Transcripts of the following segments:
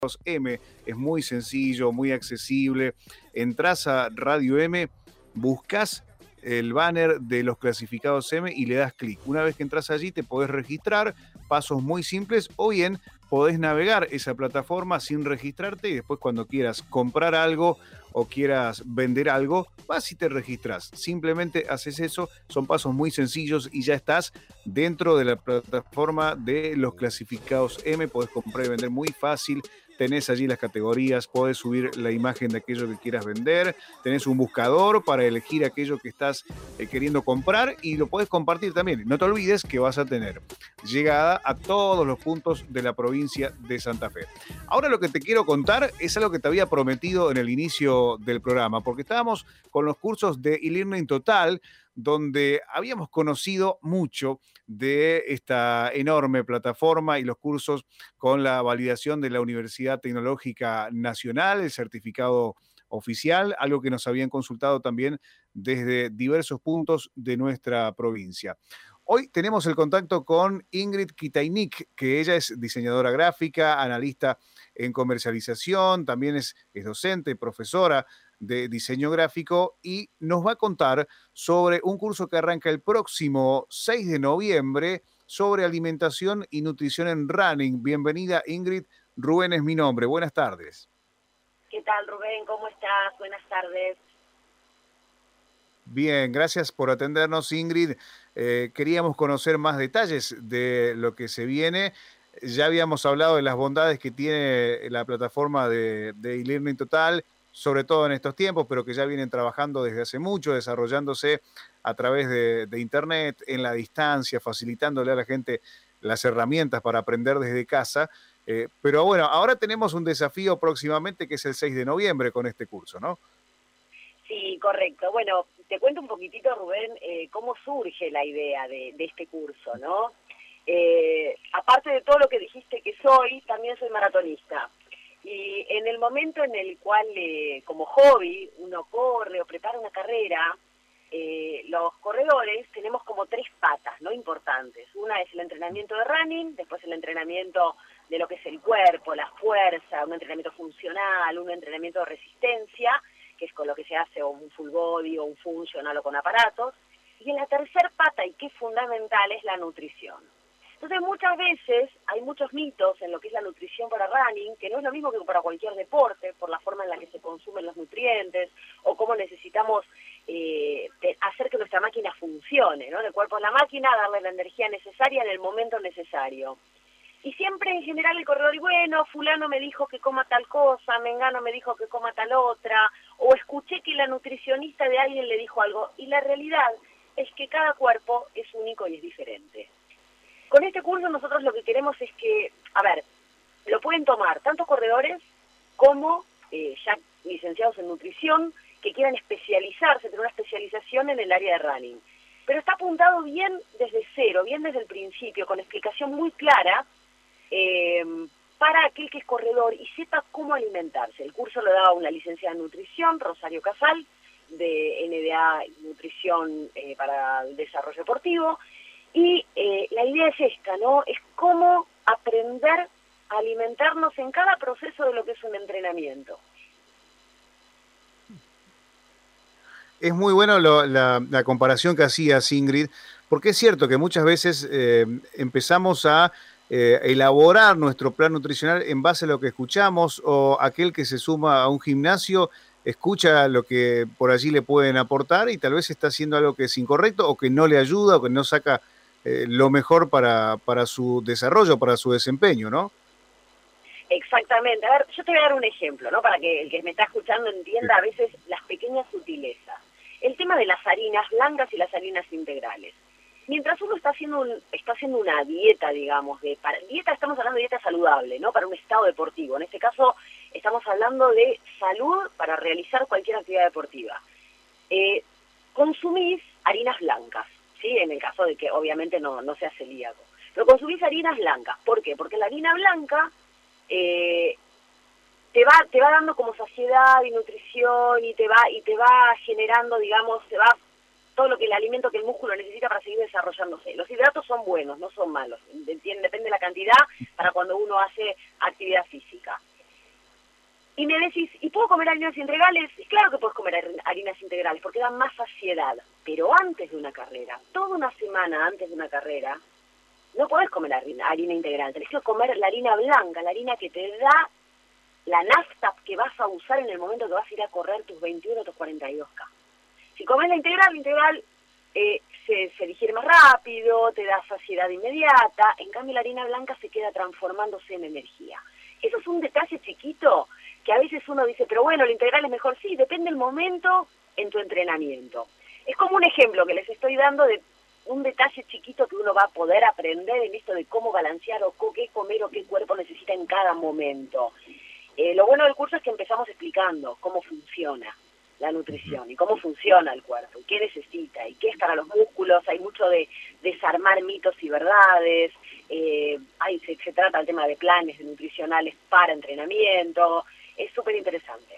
M. Es muy sencillo, muy accesible. Entrás a Radio M, buscas el banner de los clasificados M y le das clic. Una vez que entras allí te podés registrar, pasos muy simples, o bien podés navegar esa plataforma sin registrarte y después cuando quieras comprar algo o quieras vender algo, vas y te registras. Simplemente haces eso, son pasos muy sencillos y ya estás dentro de la plataforma de los clasificados M. Podés comprar y vender muy fácil. Tenés allí las categorías, podés subir la imagen de aquello que quieras vender, tenés un buscador para elegir aquello que estás queriendo comprar y lo podés compartir también. No te olvides que vas a tener llegada a todos los puntos de la provincia de Santa Fe. Ahora lo que te quiero contar es algo que te había prometido en el inicio del programa, porque estábamos con los cursos de eLearning Total, donde habíamos conocido mucho de esta enorme plataforma y los cursos con la validación de la Universidad Tecnológica Nacional, el certificado oficial, algo que nos habían consultado también desde diversos puntos de nuestra provincia. Hoy tenemos el contacto con Ingrid Kitainik, que ella es diseñadora gráfica, analista en comercialización, también es docente, profesora de diseño gráfico y nos va a contar sobre un curso que arranca el próximo 6 de noviembre sobre alimentación y nutrición en running. Bienvenida, Ingrid. Rubén es mi nombre. Buenas tardes. ¿Qué tal, Rubén? ¿Cómo estás? Buenas tardes. Bien, gracias por atendernos, Ingrid. Queríamos conocer más detalles de lo que se viene. Ya habíamos hablado de las bondades que tiene la plataforma de eLearning Total, sobre todo en estos tiempos, pero que ya vienen trabajando desde hace mucho, desarrollándose a través de Internet, en la distancia, facilitándole a la gente las herramientas para aprender desde casa. Pero bueno, ahora tenemos un desafío próximamente que es el 6 de noviembre con este curso, ¿no? Sí, correcto. Bueno, te cuento un poquitito, Rubén, cómo surge la idea de este curso, ¿no? Aparte de todo lo que dijiste que soy, también soy maratonista. Y en el momento en el cual, como hobby, uno corre o prepara una carrera, los corredores tenemos como tres patas, ¿no? Importantes. Una es el entrenamiento de running, después el entrenamiento de lo que es el cuerpo, la fuerza, un entrenamiento funcional, un entrenamiento de resistencia, que es con lo que se hace o un full body o un funcional o con aparatos. Y en la tercer pata, y que es fundamental, es la nutrición. Entonces muchas veces hay muchos mitos en lo que es la nutrición para running, que no es lo mismo que para cualquier deporte, por la forma en la que se consumen los nutrientes, o cómo necesitamos hacer que nuestra máquina funcione, ¿no? El cuerpo es la máquina, darle la energía necesaria en el momento necesario. Y siempre en general el corredor, y bueno, fulano me dijo que coma tal cosa, mengano me dijo que coma tal otra, o escuché que la nutricionista de alguien le dijo algo, y la realidad es que cada cuerpo es único y es diferente. Con este curso nosotros lo que queremos es que, lo pueden tomar tanto corredores como ya licenciados en nutrición, que quieran especializarse, tener una especialización en el área de running. Pero está apuntado bien desde cero, bien desde el principio, con explicación muy clara, para aquel que es corredor y sepa cómo alimentarse. El curso lo da una licenciada en nutrición, Rosario Casal, de NDA Nutrición para el Desarrollo Deportivo, y la idea es esta, ¿no? Es cómo aprender a alimentarnos en cada proceso de lo que es un entrenamiento. Es muy bueno la comparación que hacías, Ingrid, porque es cierto que muchas veces empezamos a elaborar nuestro plan nutricional en base a lo que escuchamos, o aquel que se suma a un gimnasio escucha lo que por allí le pueden aportar y tal vez está haciendo algo que es incorrecto o que no le ayuda o que no saca lo mejor para su desarrollo, para su desempeño, ¿no? Exactamente. A ver, yo te voy a dar un ejemplo, ¿no? Para que el que me está escuchando entienda a veces las pequeñas sutilezas. El tema de las harinas blancas y las harinas integrales. Mientras uno está haciendo una dieta, digamos, dieta, estamos hablando de dieta saludable, ¿no? Para un estado deportivo. En este caso estamos hablando de salud para realizar cualquier actividad deportiva. Consumís harinas blancas, ¿sí? En el caso de que obviamente no seas celíaco. Pero consumís harinas blancas. ¿Por qué? Porque la harina blanca te va dando como saciedad y nutrición y te va generando, digamos, todo lo que el alimento que el músculo necesita para seguir desarrollándose. Los hidratos son buenos, no son malos, depende de la cantidad para cuando uno hace actividad física. Y me decís, ¿y puedo comer harinas integrales? Y claro que puedes comer harinas integrales, porque dan más saciedad. Pero antes de una carrera, toda una semana antes de una carrera, no podés comer harina integral. Tenés que comer la harina blanca, la harina que te da la nafta que vas a usar en el momento que vas a ir a correr tus 21 o tus 42K. Si comes la integral se digiere más rápido, te da saciedad inmediata. En cambio, la harina blanca se queda transformándose en energía. Eso es un detalle chiquito que a veces uno dice, pero bueno, la integral es mejor. Sí, depende del momento en tu entrenamiento. Es como un ejemplo que les estoy dando de un detalle chiquito que uno va a poder aprender en esto de cómo balancear o qué comer o qué cuerpo necesita en cada momento. Lo bueno del curso es que empezamos explicando cómo funciona la nutrición y cómo funciona el cuerpo, y qué necesita, y qué es para los músculos. Hay mucho de desarmar mitos y verdades, se trata el tema de planes nutricionales para entrenamiento, es súper interesante.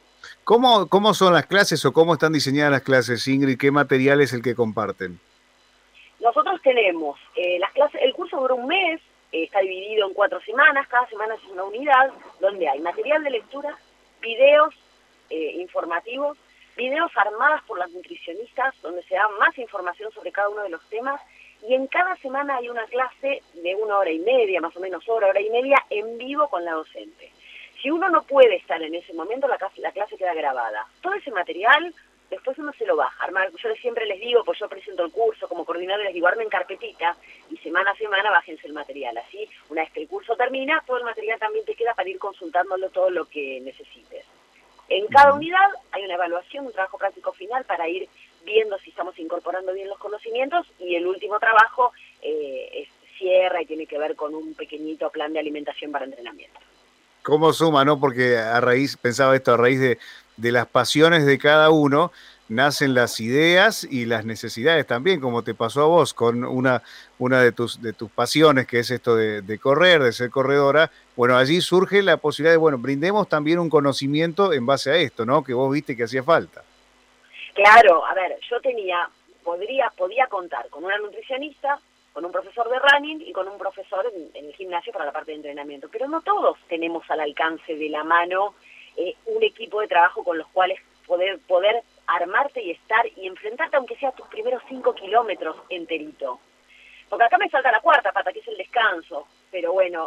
¿Cómo son las clases o cómo están diseñadas las clases, Ingrid? ¿Qué material es el que comparten? Nosotros tenemos las clases, el curso dura un mes, está dividido en 4 semanas, cada semana es una unidad, donde hay material de lectura, videos informativos, videos armadas por las nutricionistas, donde se da más información sobre cada uno de los temas, y en cada semana hay una clase de 1 hora y media, más o menos hora y media, en vivo con la docente. Si uno no puede estar en ese momento, la clase queda grabada. Todo ese material, después uno se lo va a armar. Yo siempre les digo, pues yo presento el curso como coordinadora, les digo, armen carpetita y semana a semana bájense el material. Así, una vez que el curso termina, todo el material también te queda para ir consultándolo todo lo que necesites. En cada unidad hay una evaluación, un trabajo práctico final para ir viendo si estamos incorporando bien los conocimientos, y el último trabajo cierra y tiene que ver con un pequeñito plan de alimentación para entrenamiento. ¿Cómo suma, no? Porque pensaba esto, a raíz de las pasiones de cada uno, nacen las ideas y las necesidades también, como te pasó a vos, con una de tus pasiones, que es esto de correr, de ser corredora. Bueno, allí surge la posibilidad de, bueno, brindemos también un conocimiento en base a esto, ¿no? Que vos viste que hacía falta. Claro, a ver, yo podía contar con una nutricionista, con un profesor de running y con un profesor en el gimnasio para la parte de entrenamiento, pero no todos tenemos al alcance de la mano un equipo de trabajo con los cuales poder armarte y estar y enfrentarte, aunque sea tus primeros 5 kilómetros enterito. Porque acá me falta la cuarta pata, que es el descanso, pero bueno,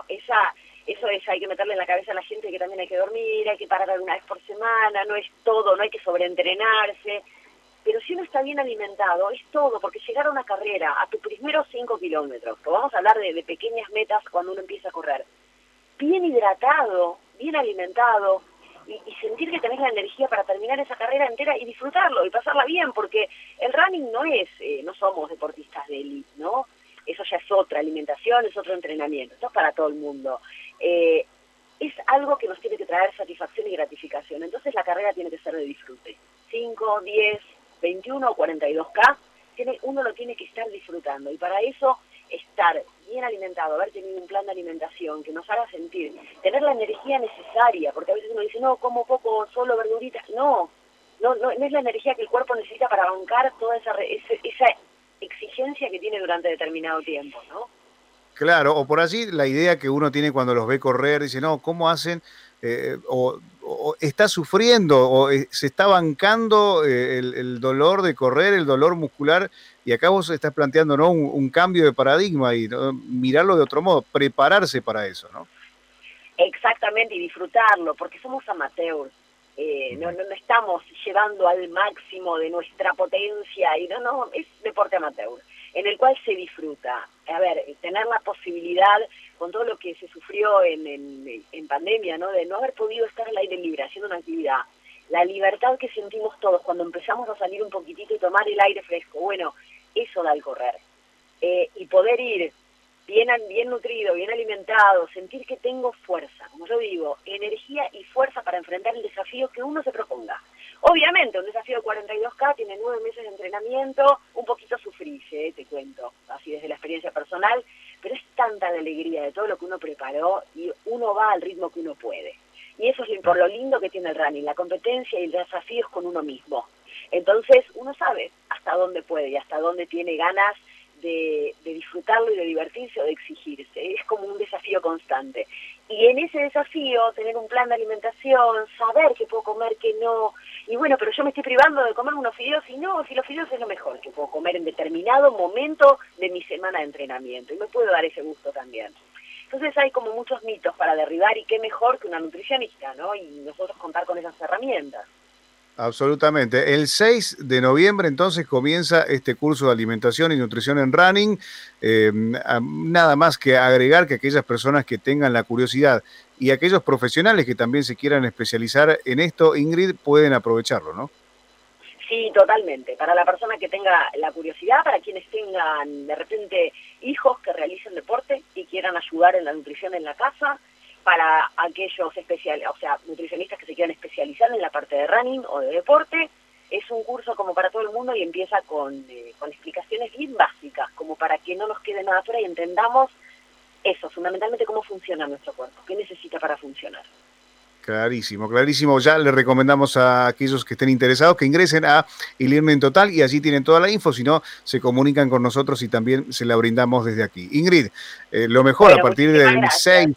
hay que meterle en la cabeza a la gente que también hay que dormir, hay que parar alguna vez por semana, no es todo, no hay que sobreentrenarse. Pero si uno está bien alimentado, es todo, porque llegar a una carrera, a tus primeros 5 kilómetros, que vamos a hablar de pequeñas metas cuando uno empieza a correr, bien hidratado, bien alimentado, y sentir que tenés la energía para terminar esa carrera entera y disfrutarlo y pasarla bien, porque el running no somos deportistas de élite, ¿no? Eso ya es otra alimentación, es otro entrenamiento, esto es para todo el mundo. Es algo que nos tiene que traer satisfacción y gratificación, entonces la carrera tiene que ser de disfrute. 5, 10, 21 o 42K, uno lo tiene que estar disfrutando, y para eso estar bien alimentado, haber tenido un plan de alimentación que nos haga sentir, tener la energía necesaria, porque a veces uno dice, no, como poco, solo verduritas, no es la energía que el cuerpo necesita para bancar toda esa exigencia que tiene durante determinado tiempo, ¿no? Claro, o por allí la idea que uno tiene cuando los ve correr, dice, no, ¿cómo hacen? O está sufriendo, o se está bancando el dolor de correr, el dolor muscular, y acá vos estás planteando, ¿no? Un cambio de paradigma y, ¿no?, mirarlo de otro modo, prepararse para eso, ¿no? Exactamente, y disfrutarlo, porque somos amateurs. No estamos llevando al máximo de nuestra potencia, y no, es deporte amateur, en el cual se disfruta. A ver, tener la posibilidad, con todo lo que se sufrió en pandemia, ¿no?, de no haber podido estar al aire libre haciendo una actividad, la libertad que sentimos todos cuando empezamos a salir un poquitito y tomar el aire fresco, bueno, eso da el correr. Y poder ir bien nutrido, bien alimentado, sentir que tengo fuerza, como yo digo, energía y fuerza para enfrentar el desafío que uno se proponga. Obviamente, un desafío de 42K tiene 9 meses de entrenamiento, un poquito sufrice, te cuento, así desde la experiencia personal, pero es tanta la alegría de todo lo que uno preparó, y uno va al ritmo que uno puede. Y eso es por lo lindo que tiene el running, la competencia y el desafío es con uno mismo. Entonces, uno sabe hasta dónde puede y hasta dónde tiene ganas de disfrutarlo y de divertirse o de exigirse. Es como un desafío constante. Y en ese desafío, tener un plan de alimentación, saber qué puedo comer, qué no. Y bueno, pero yo me estoy privando de comer unos fideos y no, si los fideos es lo mejor que puedo comer en determinado momento de mi semana de entrenamiento. Y me puedo dar ese gusto también. Entonces hay como muchos mitos para derribar y qué mejor que una nutricionista, ¿no? Y nosotros contar con esas herramientas. Absolutamente. El 6 de noviembre entonces comienza este curso de alimentación y nutrición en running. Nada más que agregar que aquellas personas que tengan la curiosidad y aquellos profesionales que también se quieran especializar en esto, Ingrid, pueden aprovecharlo, ¿no? Sí, totalmente. Para la persona que tenga la curiosidad, para quienes tengan de repente hijos que realicen deporte y quieran ayudar en la nutrición en la casa, para aquellos nutricionistas que se quieran especializar en la parte de running o de deporte. Es un curso como para todo el mundo y empieza con explicaciones bien básicas, como para que no nos quede nada fuera y entendamos eso, fundamentalmente cómo funciona nuestro cuerpo, qué necesita para funcionar. Clarísimo, clarísimo. Ya le recomendamos a aquellos que estén interesados que ingresen a eLearning Total y allí tienen toda la info, si no, se comunican con nosotros y también se la brindamos desde aquí. Ingrid, lo mejor a partir del 6...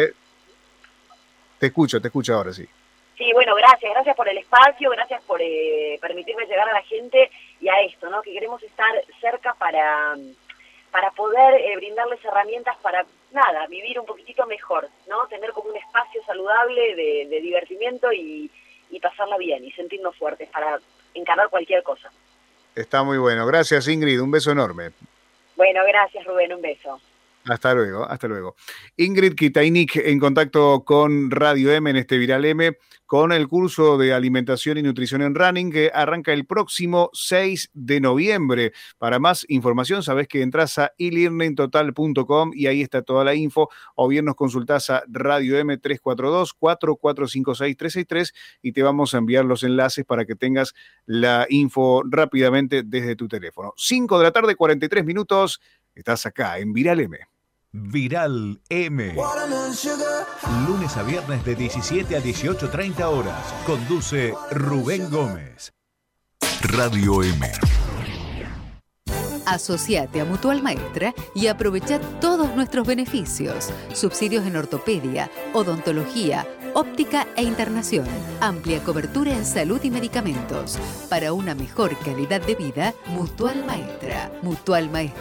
Te escucho ahora, sí. Sí, bueno, gracias por el espacio, gracias por permitirme llegar a la gente y a esto, ¿no? Que queremos estar cerca para poder brindarles herramientas para, vivir un poquitito mejor, ¿no? Tener como un espacio saludable de divertimiento y pasarla bien y sentirnos fuertes para encarar cualquier cosa. Está muy bueno. Gracias, Ingrid. Un beso enorme. Bueno, gracias, Rubén. Un beso. Hasta luego, hasta luego. Ingrid Kitainik en contacto con Radio M en este Viral M con el curso de alimentación y nutrición en running que arranca el próximo 6 de noviembre. Para más información sabés que entras a elearningtotal.com y ahí está toda la info, o bien nos consultás a Radio M 342-4456-363 y te vamos a enviar los enlaces para que tengas la info rápidamente desde tu teléfono. 5 de la tarde, 43 minutos. Estás acá en Viral M. Viral M. Lunes a viernes de 17 a 18:30 horas. Conduce Rubén Gómez. Radio M. Asociate a Mutual Maestra y aprovecha todos nuestros beneficios. Subsidios en ortopedia, odontología, óptica e internación. Amplia cobertura en salud y medicamentos. Para una mejor calidad de vida, Mutual Maestra. Mutual Maestra.